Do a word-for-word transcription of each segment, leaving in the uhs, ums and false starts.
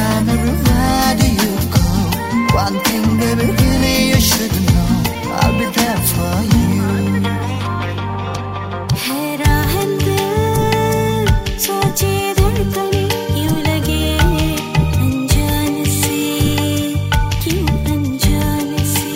time, everywhere do you go? One thing, baby, really you should know, I'll be there for you. हैरान दिल सोचे धड़कने यूं लगे अनजान सी, क्यों अनजान सी.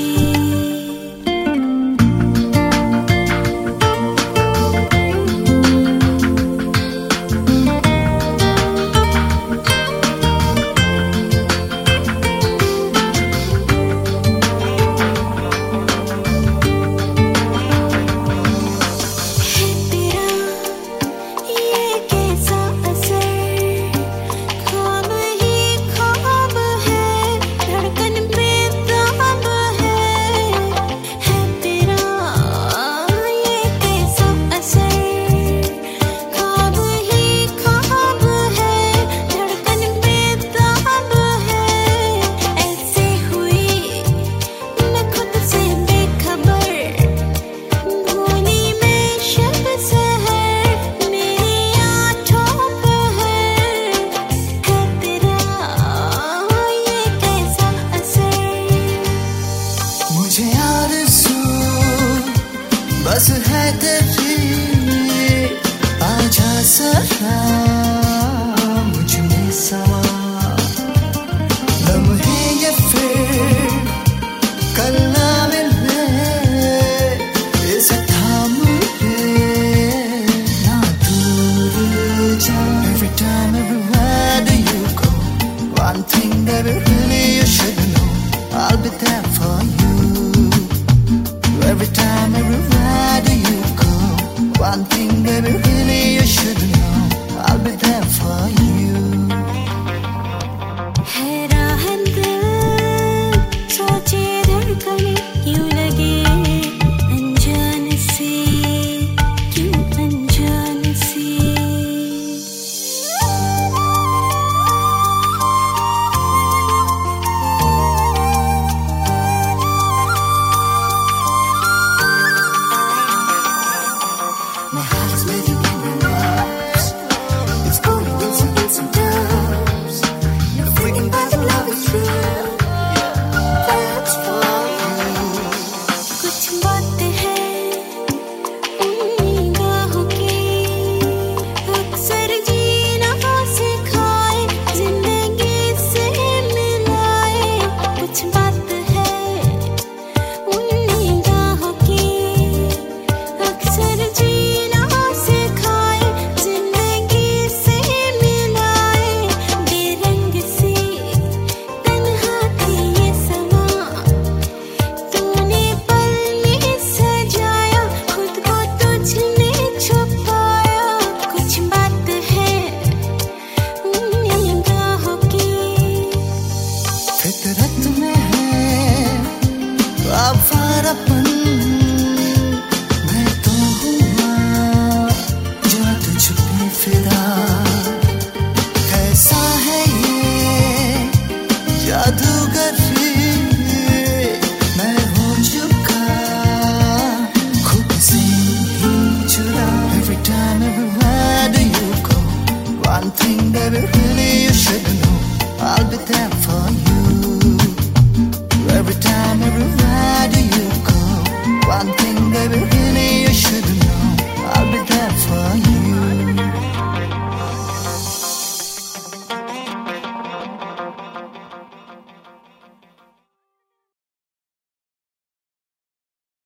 बस है तेरी आजा सरा मुझ में समा. लम्हे ये फिर कल ना मिले, इसे थाम ले ना दूर जा. Every time, everywhere do you go? One thing, baby, really you should know, I'll be there for you. Every time, everywhere do you go? One thing, baby, really you should know, I'll be there for you.